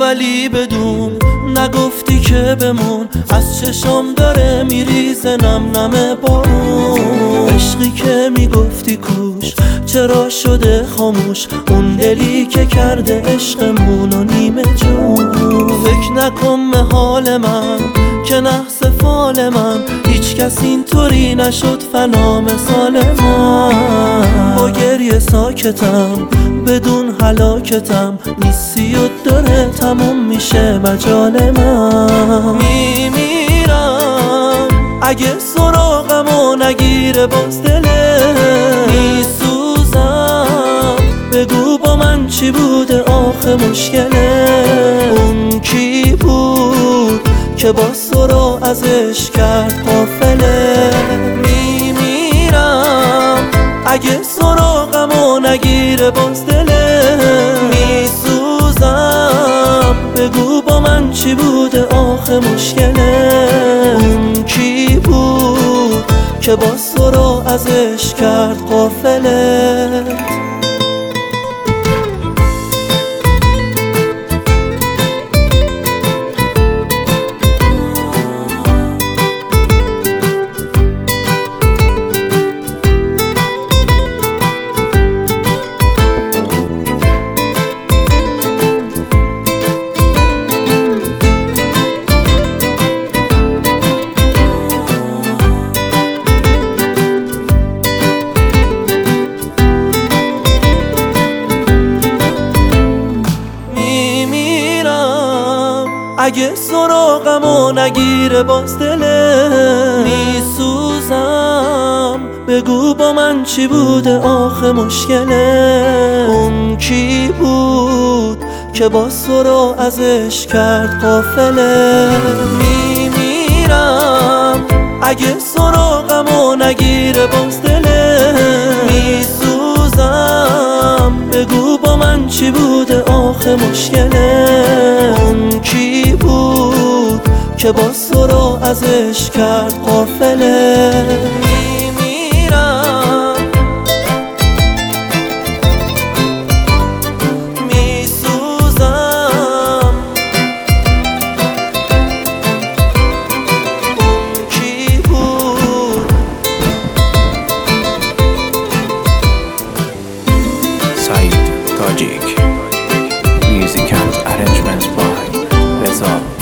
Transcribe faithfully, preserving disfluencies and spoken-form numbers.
ولی بدون نگفتی که بمون، از چشم داره میریزه نم نم بارون. عشقی که میگفتی کوش چرا شده خاموش، اون دلی که کرده عشقمون و نیمه جون. فکر نکن به حال من که نحس فال من، هیچ کس اینطوری نشد فنا مثال من. با گریه ساکتم بدون هلاکتم، نیستی و داره تموم میشه مجال من. میمیرم اگه سراغمو نگیره باز دله، میسوزم بگو با من چی بوده آخه مشکله. اون کی بود که با سرا ازش کرد قافله. میمیرم اگه سراغمو نگیره باز دله، میسوزم بگو با من چی بوده آخه مشکله. اون کی بود که با سرا ازش کرد قافله. اگه سراغمو نگیره باز دله، میسوزم بگو با من چی بوده آخه مشکله. اون کی بود که با سرا ازش کرد قافله. میمیرم اگه سراغمو نگیره باز دله، میسوزم بگو با من چی بوده آخه مشکله. اون کی بود که با سرا ازش کرد قافله. میمیرم میسوزم اون کی بود. Saeed Tajik. Music and arrangement by Reza